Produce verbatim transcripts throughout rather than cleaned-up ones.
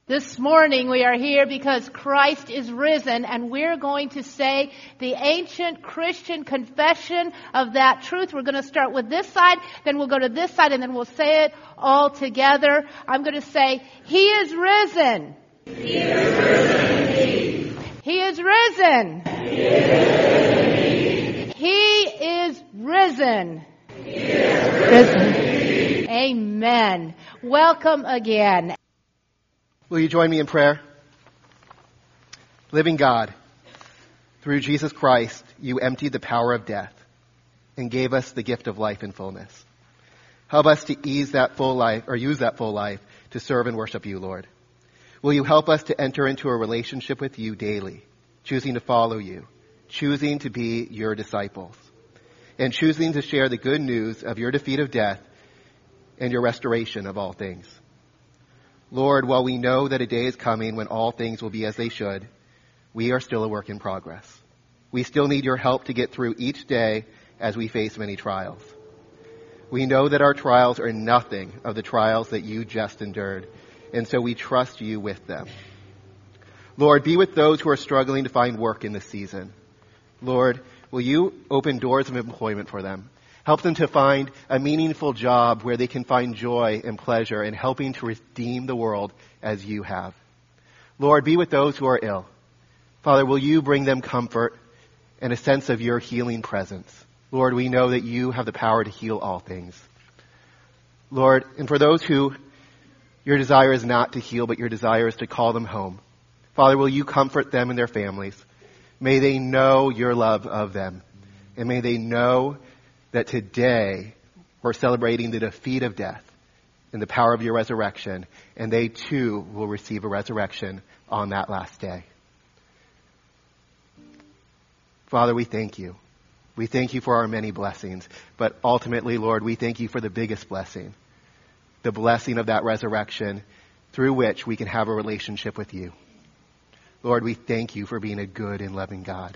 This morning we are here because Christ is risen, and we're going to say the ancient Christian confession of that truth. We're going to start with this side, then we'll go to this side, and then we'll say it all together. I'm going to say, He is risen. He is risen indeed. He is risen. He is risen indeed. He is risen. He is risen indeed. Amen. Welcome again. Will you join me in prayer? Living God, through Jesus Christ, you emptied the power of death and gave us the gift of life in fullness. Help us to ease that full life, or use that full life, to serve and worship you, Lord. Will you help us to enter into a relationship with you daily, choosing to follow you, choosing to be your disciples, and choosing to share the good news of your defeat of death and your restoration of all things. Lord, while we know that a day is coming when all things will be as they should, we are still a work in progress. We still need your help to get through each day as we face many trials. We know that our trials are nothing of the trials that you just endured, and so we trust you with them. Lord, be with those who are struggling to find work in this season. Lord, will you open doors of employment for them? Help them to find a meaningful job where they can find joy and pleasure in helping to redeem the world as you have. Lord, be with those who are ill. Father, will you bring them comfort and a sense of your healing presence? Lord, we know that you have the power to heal all things. Lord, and for those who your desire is not to heal, but your desire is to call them home, Father, will you comfort them and their families? May they know your love of them, and may they know that today we're celebrating the defeat of death and the power of your resurrection, and they too will receive a resurrection on that last day. Father, we thank you. We thank you for our many blessings, but ultimately, Lord, we thank you for the biggest blessing, the blessing of that resurrection through which we can have a relationship with you. Lord, we thank you for being a good and loving God.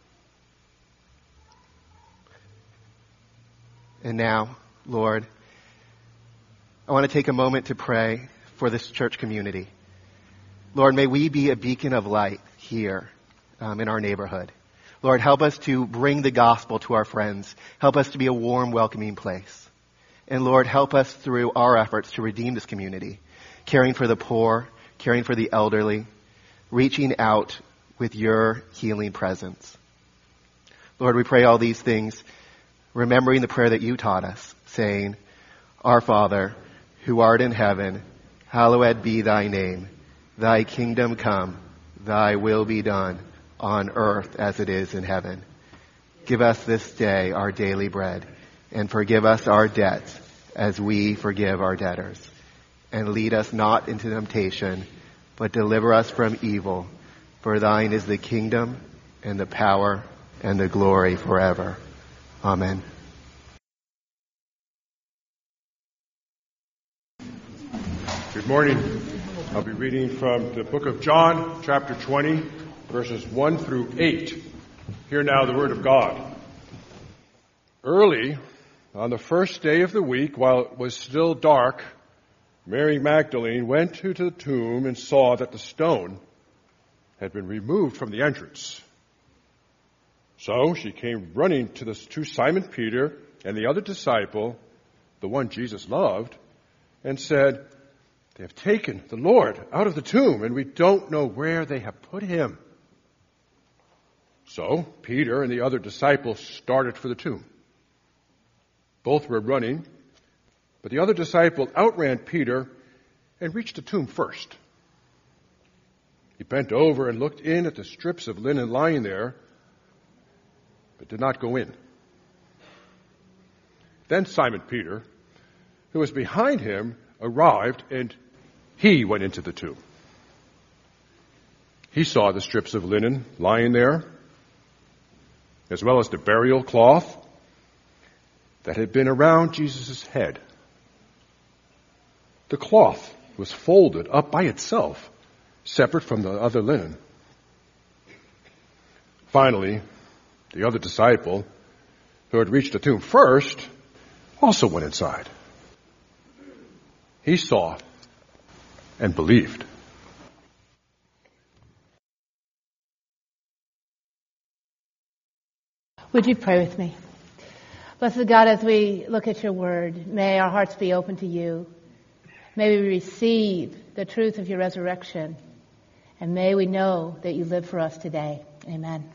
And now, Lord, I want to take a moment to pray for this church community. Lord, may we be a beacon of light here um, in our neighborhood. Lord, help us to bring the gospel to our friends. Help us to be a warm, welcoming place. And Lord, help us through our efforts to redeem this community, caring for the poor, caring for the elderly, reaching out with your healing presence. Lord, we pray all these things, remembering the prayer that you taught us, saying, Our Father, who art in heaven, hallowed be thy name. Thy kingdom come, thy will be done, on earth as it is in heaven. Give us this day our daily bread, and forgive us our debts as we forgive our debtors. And lead us not into temptation, but deliver us from evil. For thine is the kingdom, and the power, and the glory forever. Amen. Good morning. I'll be reading from the book of John, chapter twenty, verses one through eight. Hear now the word of God. Early on the first day of the week, while it was still dark, Mary Magdalene went to the tomb and saw that the stone had been removed from the entrance. So she came running to, the, to Simon Peter and the other disciple, the one Jesus loved, and said, They have taken the Lord out of the tomb, and we don't know where they have put him. So Peter and the other disciple started for the tomb. Both were running, but the other disciple outran Peter and reached the tomb first. He bent over and looked in at the strips of linen lying there, but did not go in. Then Simon Peter, who was behind him, arrived, and he went into the tomb. He saw the strips of linen lying there, as well as the burial cloth that had been around Jesus' head. The cloth was folded up by itself, separate from the other linen. Finally, the other disciple, who had reached the tomb first, also went inside. He saw and believed. Would you pray with me? Blessed God, as we look at your word, may our hearts be open to you. May we receive the truth of your resurrection. And may we know that you live for us today. Amen.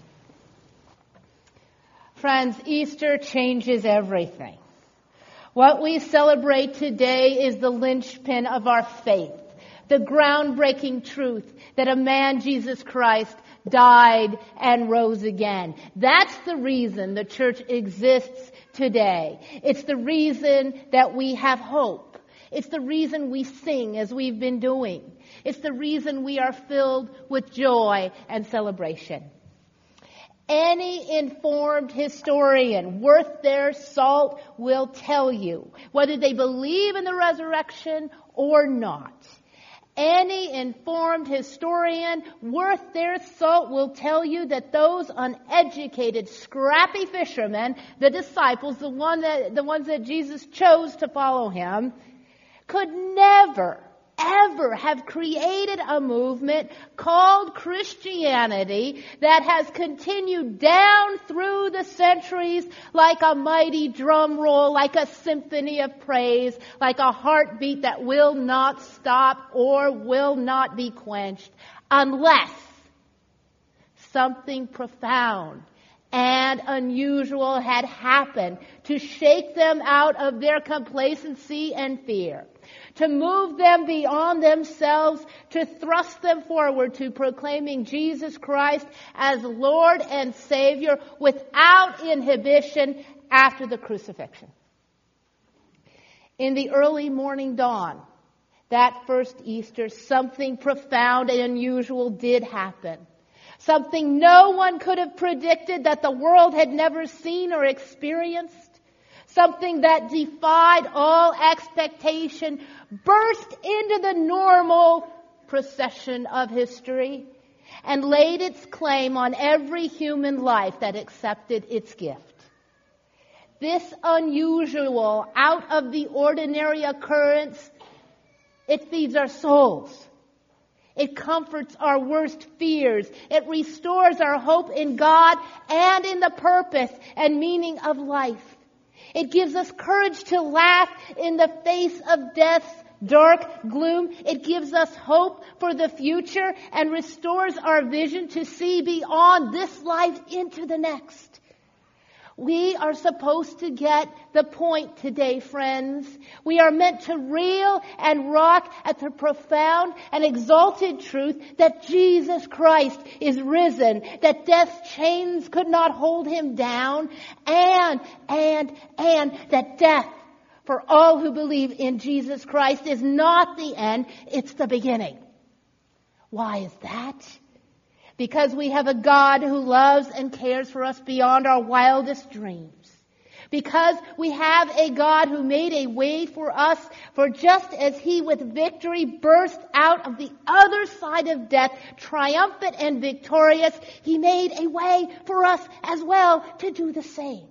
Friends, Easter changes everything. What we celebrate today is the linchpin of our faith, the groundbreaking truth that a man, Jesus Christ, died and rose again. That's the reason the church exists today. It's the reason that we have hope. It's the reason we sing as we've been doing. It's the reason we are filled with joy and celebration. Any informed historian worth their salt will tell you whether they believe in the resurrection or not. Any informed historian worth their salt will tell you that those uneducated, scrappy fishermen, the disciples, the one that, the ones that Jesus chose to follow him, could never, ever have created a movement called Christianity that has continued down through the centuries like a mighty drum roll, like a symphony of praise, like a heartbeat that will not stop or will not be quenched, unless something profound and unusual had happened to shake them out of their complacency and fear, to move them beyond themselves, to thrust them forward to proclaiming Jesus Christ as Lord and Savior without inhibition after the crucifixion. In the early morning dawn, that first Easter, something profound and unusual did happen. Something no one could have predicted, that the world had never seen or experienced. Something that defied all expectation, burst into the normal procession of history, and laid its claim on every human life that accepted its gift. This unusual, out of the ordinary occurrence, it feeds our souls. It comforts our worst fears. It restores our hope in God and in the purpose and meaning of life. It gives us courage to laugh in the face of death's dark gloom. It gives us hope for the future and restores our vision to see beyond this life into the next. We are supposed to get the point today, friends. We are meant to reel and rock at the profound and exalted truth that Jesus Christ is risen, that death's chains could not hold him down, and, and, and that death, for all who believe in Jesus Christ, is not the end, it's the beginning. Why is that? Because we have a God who loves and cares for us beyond our wildest dreams. Because we have a God who made a way for us, for just as he with victory burst out of the other side of death, triumphant and victorious, he made a way for us as well to do the same.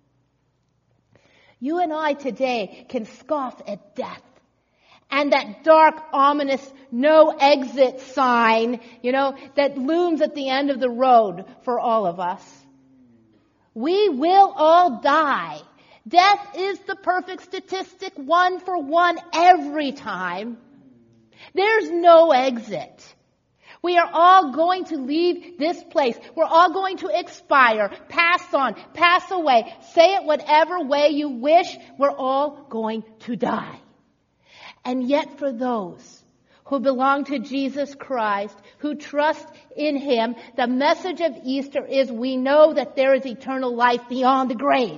You and I today can scoff at death. And that dark, ominous, no exit sign, you know, that looms at the end of the road for all of us. We will all die. Death is the perfect statistic, one for one every time. There's no exit. We are all going to leave this place. We're all going to expire, pass on, pass away. Say it whatever way you wish. We're all going to die. And yet for those who belong to Jesus Christ, who trust in him, the message of Easter is we know that there is eternal life beyond the grave.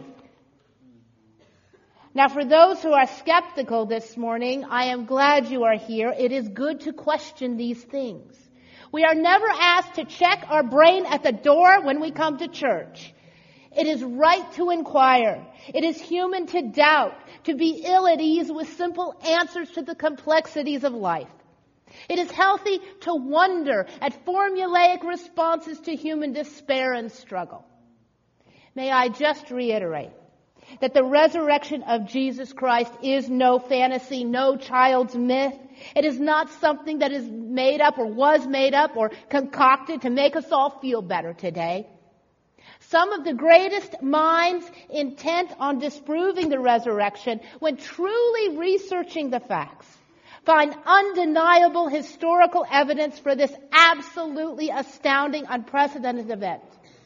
Now for those who are skeptical this morning, I am glad you are here. It is good to question these things. We are never asked to check our brain at the door when we come to church. It is right to inquire. It is human to doubt, to be ill at ease with simple answers to the complexities of life. It is healthy to wonder at formulaic responses to human despair and struggle. May I just reiterate that the resurrection of Jesus Christ is no fantasy, no child's myth. It is not something that is made up or was made up or concocted to make us all feel better today. Some of the greatest minds intent on disproving the resurrection, when truly researching the facts, find undeniable historical evidence for this absolutely astounding, unprecedented event.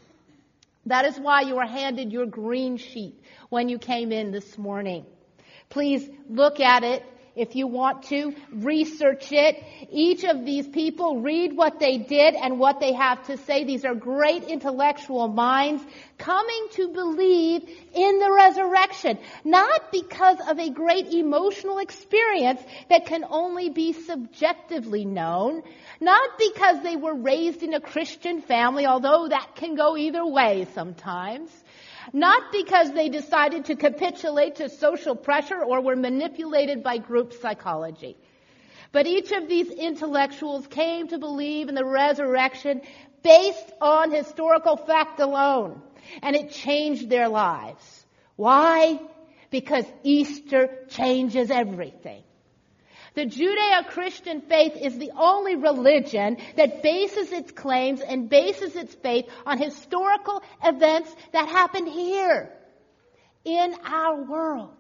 That is why you were handed your green sheet when you came in this morning. Please look at it. If you want to, research it. Each of these people, read what they did and what they have to say. These are great intellectual minds coming to believe in the resurrection, not because of a great emotional experience that can only be subjectively known, not because they were raised in a Christian family, although that can go either way sometimes, not because they decided to capitulate to social pressure or were manipulated by group psychology. But each of these intellectuals came to believe in the resurrection based on historical fact alone. And it changed their lives. Why? Because Easter changes everything. The Judeo-Christian faith is the only religion that bases its claims and bases its faith on historical events that happened here in our world.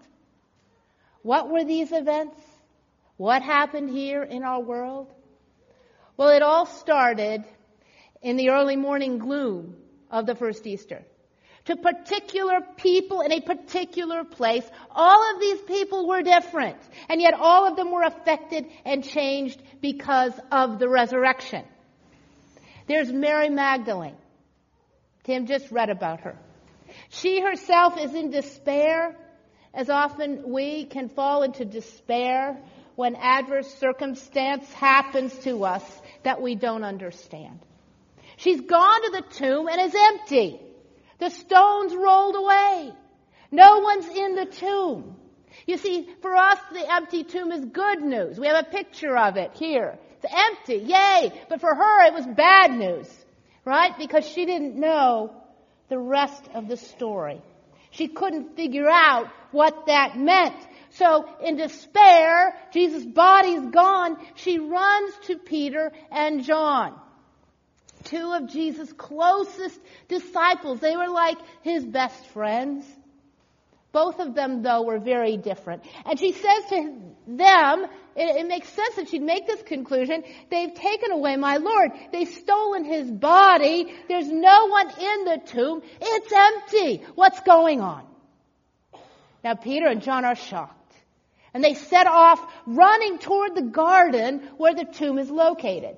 What were these events? What happened here in our world? Well, it all started in the early morning gloom of the first Easter. To particular people in a particular place, all of these people were different, and yet all of them were affected and changed because of the resurrection. There's Mary Magdalene. Tim just read about her. She herself is in despair, as often we can fall into despair when adverse circumstance happens to us that we don't understand. She's gone to the tomb and is empty. The stone's rolled away. No one's in the tomb. You see, for us, the empty tomb is good news. We have a picture of it here. It's empty. Yay. But for her, it was bad news. Right? Because she didn't know the rest of the story. She couldn't figure out what that meant. So, in despair, Jesus' body's gone. She runs to Peter and John, two of Jesus' closest disciples. They were like his best friends. Both of them, though, were very different. And she says to them, it, it makes sense that she'd make this conclusion, they've taken away my Lord. They've stolen his body. There's no one in the tomb. It's empty. What's going on? Now, Peter and John are shocked. And they set off running toward the garden where the tomb is located.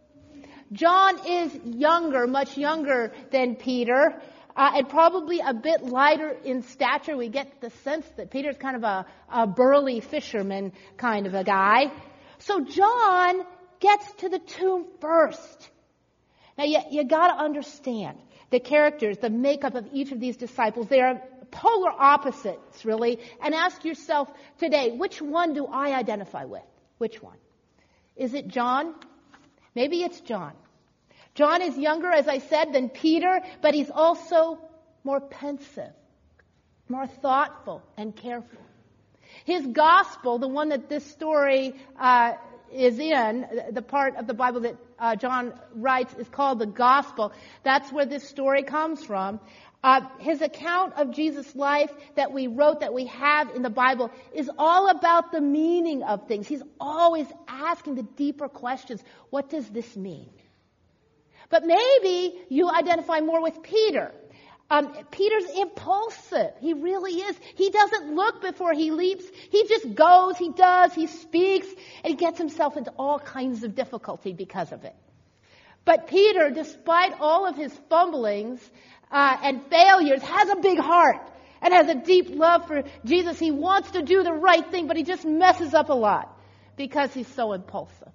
John is younger, much younger than Peter, uh, and probably a bit lighter in stature. We get the sense that Peter's kind of a, a burly fisherman kind of a guy. So John gets to the tomb first. Now, you, you got to understand the characters, the makeup of each of these disciples. They are polar opposites, really. And ask yourself today, which one do I identify with? Which one? Is it John? Maybe it's John. John is younger, as I said, than Peter, but he's also more pensive, more thoughtful and careful. His gospel, the one that this story uh, is in, the part of the Bible that uh, John writes is called the gospel. That's where this story comes from. Uh, his account of Jesus' life that we wrote, that we have in the Bible, is all about the meaning of things. He's always asking the deeper questions. What does this mean? But maybe you identify more with Peter. Um, Peter's impulsive. He really is. He doesn't look before he leaps. He just goes, he does, he speaks, and he gets himself into all kinds of difficulty because of it. But Peter, despite all of his fumblings uh, and failures, has a big heart and has a deep love for Jesus. He wants to do the right thing, but he just messes up a lot because he's so impulsive.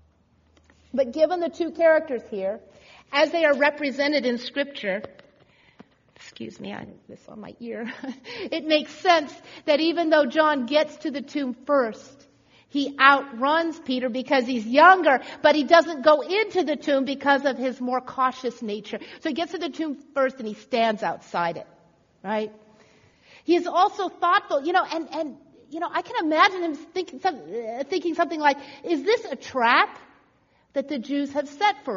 But given the two characters here, as they are represented in Scripture, excuse me, I have this on my ear, it makes sense that even though John gets to the tomb first, he outruns Peter because he's younger, but he doesn't go into the tomb because of his more cautious nature. So he gets to the tomb first and he stands outside it, right? He is also thoughtful, you know, and, and you know, I can imagine him thinking, some, uh, thinking something like, is this a trap that the Jews have set for us?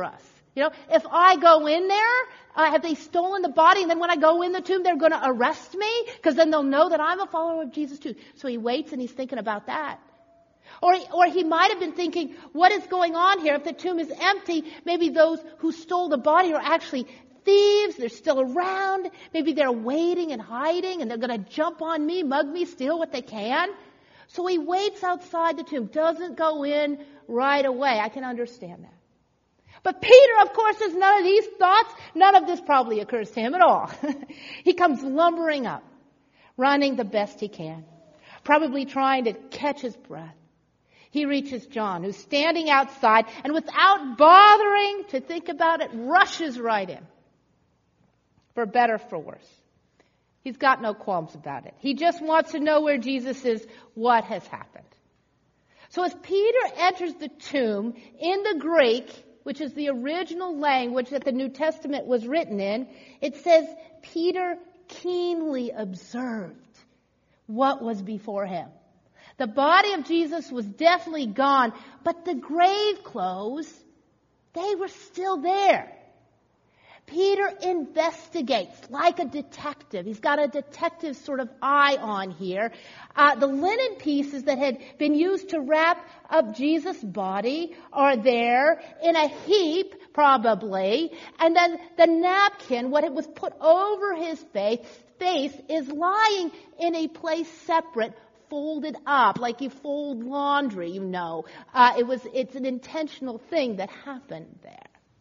You know, if I go in there, uh, have they stolen the body? And then when I go in the tomb, they're going to arrest me? Because then they'll know that I'm a follower of Jesus too. So he waits and he's thinking about that. Or, or he might have been thinking, what is going on here? If the tomb is empty, maybe those who stole the body are actually thieves. They're still around. Maybe they're waiting and hiding and they're going to jump on me, mug me, steal what they can. So he waits outside the tomb, doesn't go in right away. I can understand that. But Peter, of course, has none of these thoughts. None of this probably occurs to him at all. He comes lumbering up, running the best he can, probably trying to catch his breath. He reaches John, who's standing outside, and without bothering to think about it, rushes right in. For better, for worse. He's got no qualms about it. He just wants to know where Jesus is, what has happened. So as Peter enters the tomb, in the Greek, which is the original language that the New Testament was written in, it says Peter keenly observed what was before him. The body of Jesus was definitely gone, but the grave clothes, they were still there. Peter investigates like a detective. He's got a detective sort of eye on here. Uh, the linen pieces that had been used to wrap up Jesus' body are there in a heap, probably. And then the napkin, what it was put over his face, face is lying in a place separate, folded up, like you fold laundry, you know. Uh, it was, it's an intentional thing that happened there.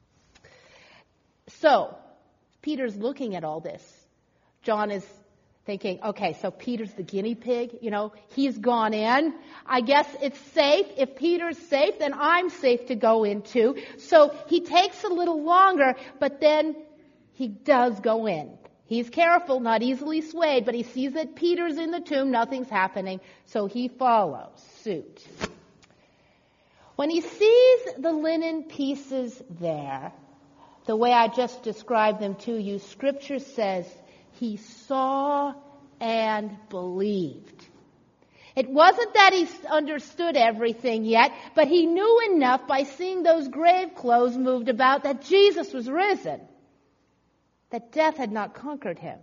So, Peter's looking at all this. John is thinking, okay, so Peter's the guinea pig, you know, he's gone in. I guess it's safe. If Peter's safe, then I'm safe to go in too. So he takes a little longer, but then he does go in. He's careful, not easily swayed, but he sees that Peter's in the tomb, nothing's happening, so he follows suit. When he sees the linen pieces there, the way I just described them to you, Scripture says he saw and believed. It wasn't that he understood everything yet, but he knew enough by seeing those grave clothes moved about that Jesus was risen, that death had not conquered him.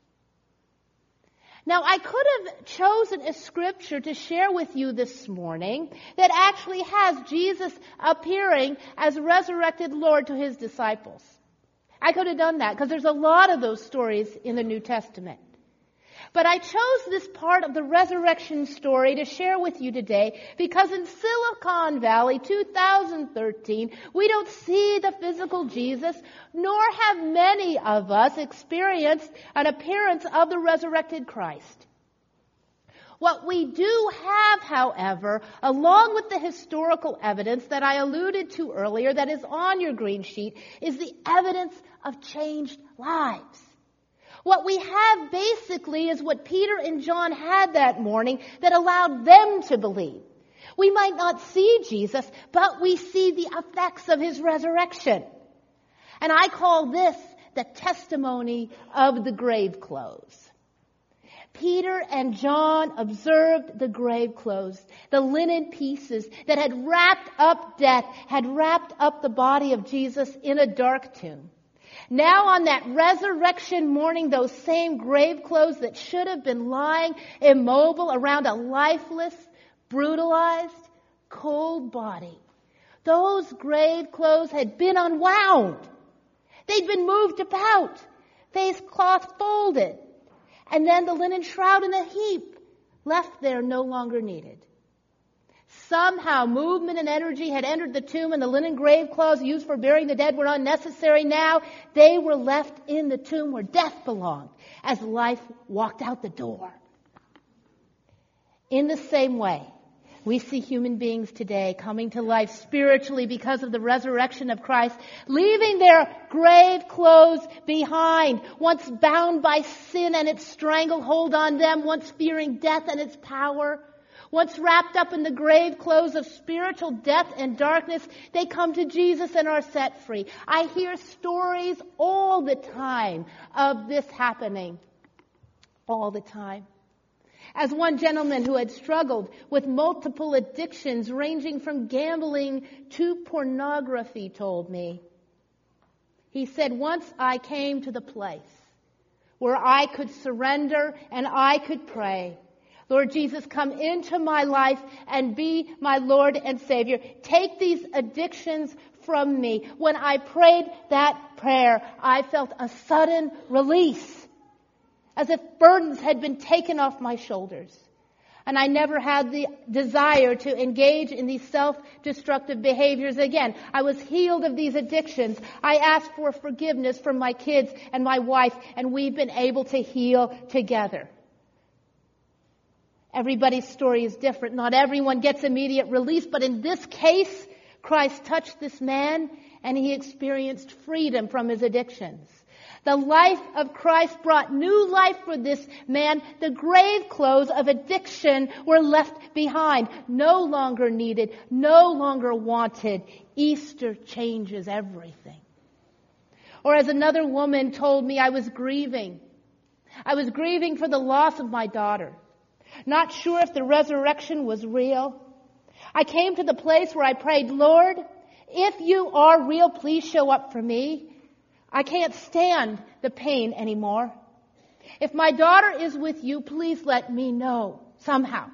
Now, I could have chosen a scripture to share with you this morning that actually has Jesus appearing as resurrected Lord to his disciples. I could have done that because there's a lot of those stories in the New Testament. But I chose this part of the resurrection story to share with you today because in Silicon Valley two thousand thirteen, we don't see the physical Jesus, nor have many of us experienced an appearance of the resurrected Christ. What we do have, however, along with the historical evidence that I alluded to earlier that is on your green sheet, is the evidence of changed lives. What we have basically is what Peter and John had that morning that allowed them to believe. We might not see Jesus, but we see the effects of his resurrection. And I call this the testimony of the grave clothes. Peter and John observed the grave clothes, the linen pieces that had wrapped up death, had wrapped up the body of Jesus in a dark tomb. Now on that resurrection morning, those same grave clothes that should have been lying immobile around a lifeless, brutalized, cold body, those grave clothes had been unwound. They'd been moved about, face cloth folded, and then the linen shroud in a heap, left there no longer needed. Somehow movement and energy had entered the tomb and the linen grave clothes used for burying the dead were unnecessary now. They were left in the tomb where death belonged as life walked out the door. In the same way, we see human beings today coming to life spiritually because of the resurrection of Christ, leaving their grave clothes behind, once bound by sin and its stranglehold on them, once fearing death and its power. Once wrapped up in the grave clothes of spiritual death and darkness, they come to Jesus and are set free. I hear stories all the time of this happening. All the time. As one gentleman who had struggled with multiple addictions ranging from gambling to pornography told me, He said, once I came to the place where I could surrender and I could pray, Lord Jesus, come into my life and be my Lord and Savior. Take these addictions from me. When I prayed that prayer, I felt a sudden release, as if burdens had been taken off my shoulders. And I never had the desire to engage in these self-destructive behaviors again. I was healed of these addictions. I asked for forgiveness from my kids and my wife, and we've been able to heal together. Everybody's story is different. Not everyone gets immediate release, but in this case, Christ touched this man and he experienced freedom from his addictions. The life of Christ brought new life for this man. The grave clothes of addiction were left behind, no longer needed, no longer wanted. Easter changes everything. Or as another woman told me, I was grieving. I was grieving for the loss of my daughter. Not sure if the resurrection was real. I came to the place where I prayed, Lord, if you are real, please show up for me. I can't stand the pain anymore. If my daughter is with you, please let me know somehow.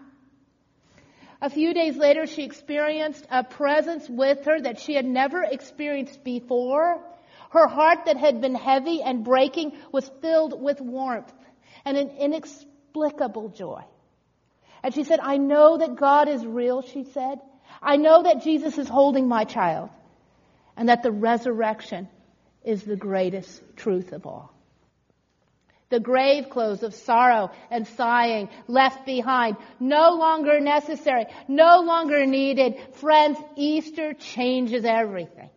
A few days later, she experienced a presence with her that she had never experienced before. Her heart that had been heavy and breaking was filled with warmth and an inexplicable joy. And she said, I know that God is real, she said. I know that Jesus is holding my child and that the resurrection is the greatest truth of all. The grave clothes of sorrow and sighing left behind, no longer necessary, no longer needed. Friends, Easter changes everything.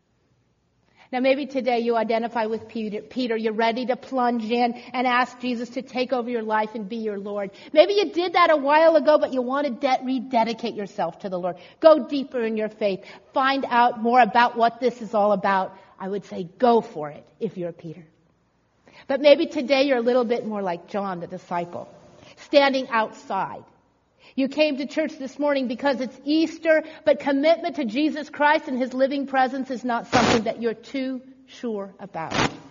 Now maybe today you identify with Peter. Peter, you're ready to plunge in and ask Jesus to take over your life and be your Lord. Maybe you did that a while ago, but you want to de- rededicate yourself to the Lord. Go deeper in your faith. Find out more about what this is all about. I would say go for it if you're Peter. But maybe today you're a little bit more like John the disciple, standing outside. You came to church this morning because it's Easter, but commitment to Jesus Christ and His living presence is not something that you're too sure about.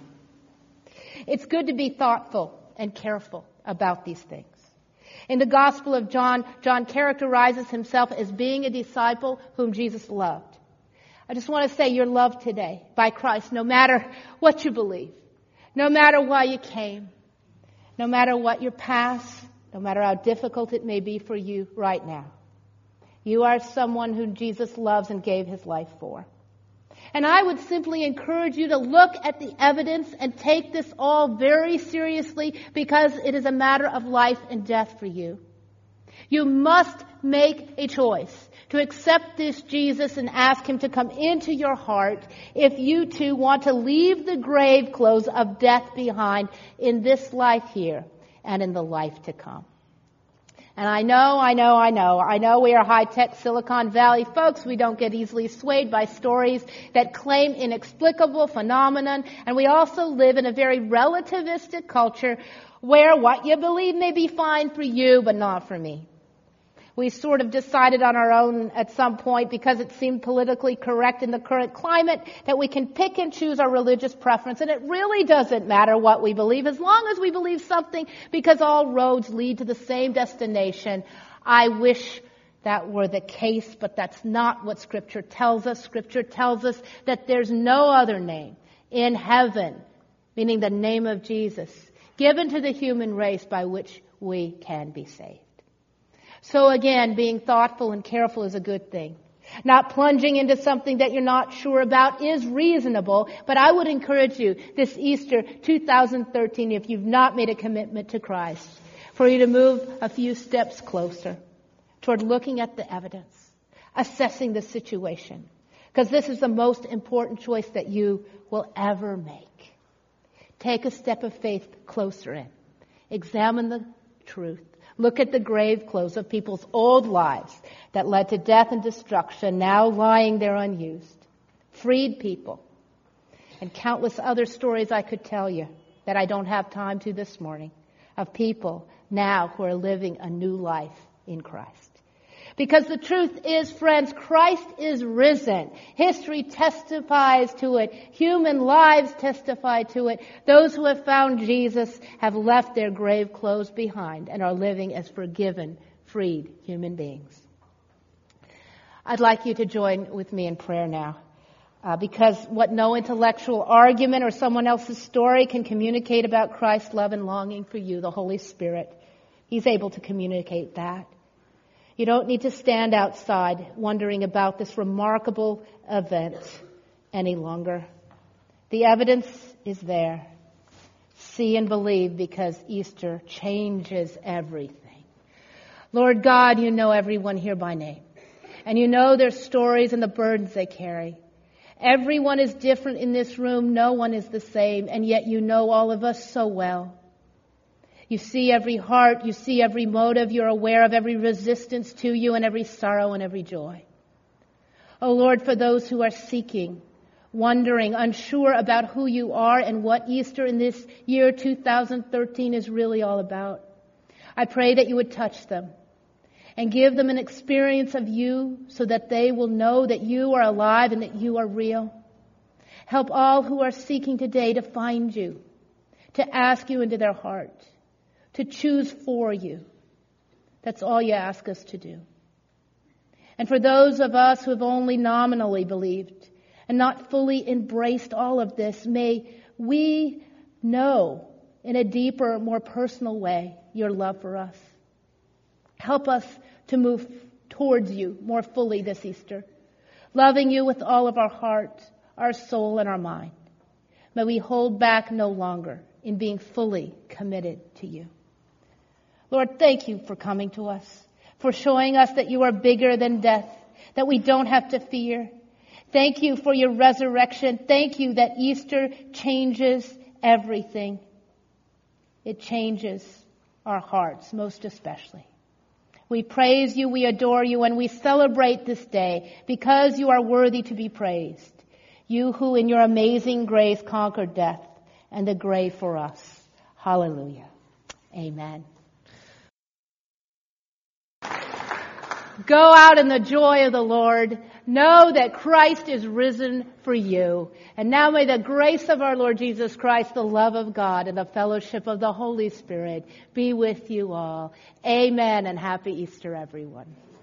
It's good to be thoughtful and careful about these things. In the Gospel of John, John characterizes himself as being a disciple whom Jesus loved. I just want to say you're loved today by Christ, no matter what you believe, no matter why you came, no matter what your past, no matter how difficult it may be for you right now. You are someone whom Jesus loves and gave His life for. And I would simply encourage you to look at the evidence and take this all very seriously because it is a matter of life and death for you. You must make a choice to accept this Jesus and ask Him to come into your heart if you too want to leave the grave clothes of death behind in this life here and in the life to come. And I know, I know, I know, I know we are high-tech Silicon Valley folks. We don't get easily swayed by stories that claim inexplicable phenomenon. And we also live in a very relativistic culture where what you believe may be fine for you, but not for me. We sort of decided on our own at some point, because it seemed politically correct in the current climate, that we can pick and choose our religious preference. And it really doesn't matter what we believe, as long as we believe something, because all roads lead to the same destination. I wish that were the case, but that's not what Scripture tells us. Scripture tells us that there's no other name in heaven, meaning the name of Jesus, given to the human race by which we can be saved. So again, being thoughtful and careful is a good thing. Not plunging into something that you're not sure about is reasonable, but I would encourage you this Easter two thousand thirteen, if you've not made a commitment to Christ, for you to move a few steps closer toward looking at the evidence, assessing the situation, because this is the most important choice that you will ever make. Take a step of faith closer in. Examine the truth. Look at the grave clothes of people's old lives that led to death and destruction, now lying there unused. Freed people. And countless other stories I could tell you that I don't have time to this morning, of people now who are living a new life in Christ. Because the truth is, friends, Christ is risen. History testifies to it. Human lives testify to it. Those who have found Jesus have left their grave clothes behind and are living as forgiven, freed human beings. I'd like you to join with me in prayer now. Uh, because what no intellectual argument or someone else's story can communicate about Christ's love and longing for you, the Holy Spirit, He's able to communicate that. You don't need to stand outside wondering about this remarkable event any longer. The evidence is there. See and believe, because Easter changes everything. Lord God, you know everyone here by name. And you know their stories and the burdens they carry. Everyone is different in this room. No one is the same. And yet you know all of us so well. You see every heart, you see every motive, you're aware of every resistance to you and every sorrow and every joy. Oh Lord, for those who are seeking, wondering, unsure about who you are and what Easter in this year two thousand thirteen is really all about, I pray that you would touch them and give them an experience of you so that they will know that you are alive and that you are real. Help all who are seeking today to find you, to ask you into their heart, to choose for you. That's all you ask us to do. And for those of us who have only nominally believed and not fully embraced all of this, may we know in a deeper, more personal way your love for us. Help us to move towards you more fully this Easter, loving you with all of our heart, our soul, and our mind. May we hold back no longer in being fully committed to you. Lord, thank you for coming to us, for showing us that you are bigger than death, that we don't have to fear. Thank you for your resurrection. Thank you that Easter changes everything. It changes our hearts, most especially. We praise you, we adore you, and we celebrate this day because you are worthy to be praised. You who in your amazing grace conquered death and the grave for us. Hallelujah. Amen. Go out in the joy of the Lord. Know that Christ is risen for you. And now may the grace of our Lord Jesus Christ, the love of God, and the fellowship of the Holy Spirit be with you all. Amen, and happy Easter, everyone.